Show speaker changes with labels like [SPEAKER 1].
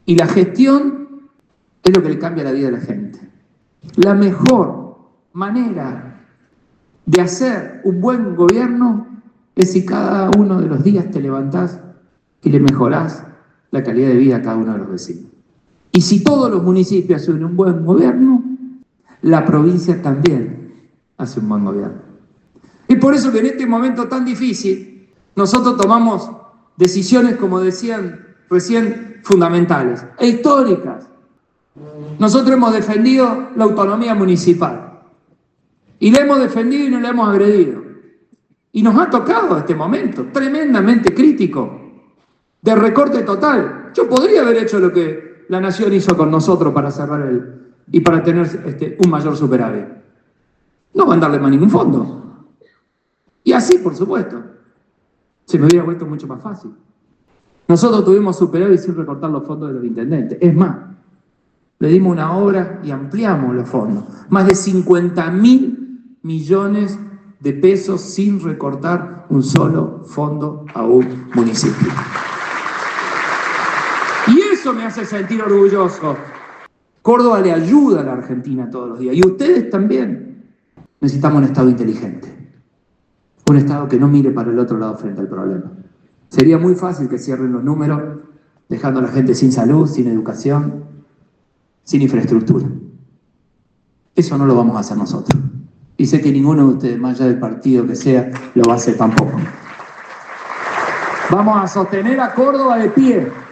[SPEAKER 1] Y la gestión es lo que le cambia la vida a la gente. La mejor manera de hacer un buen gobierno es si cada uno de los días te levantás y le mejorás la calidad de vida a cada uno de los vecinos. Y si todos los municipios hacen un buen gobierno, la provincia también hace un buen gobierno. Es por eso que en este momento tan difícil, nosotros tomamos decisiones, como decían recién, fundamentales e históricas. Nosotros hemos defendido la autonomía municipal. Y la hemos defendido y no la hemos agredido. Y nos ha tocado este momento tremendamente crítico, de recorte total. Yo podría haber hecho lo que la Nación hizo con nosotros para cerrar y para tener un mayor superávit. No mandarle más ningún fondo. Y así, por supuesto, se me hubiera vuelto mucho más fácil. Nosotros tuvimos superávit sin recortar los fondos de los intendentes. Es más, le dimos una obra y ampliamos los fondos. Más de 50.000 millones de pesos sin recortar un solo fondo a un municipio. Y eso me hace sentir orgulloso. Córdoba le ayuda a la Argentina todos los días. Y ustedes también. Necesitamos un Estado inteligente. Un Estado que no mire para el otro lado frente al problema. Sería muy fácil que cierren los números, dejando a la gente sin salud, sin educación, sin infraestructura. Eso no lo vamos a hacer nosotros. Y sé que ninguno de ustedes, más allá del partido que sea, lo va a hacer tampoco. Vamos a sostener a Córdoba de pie.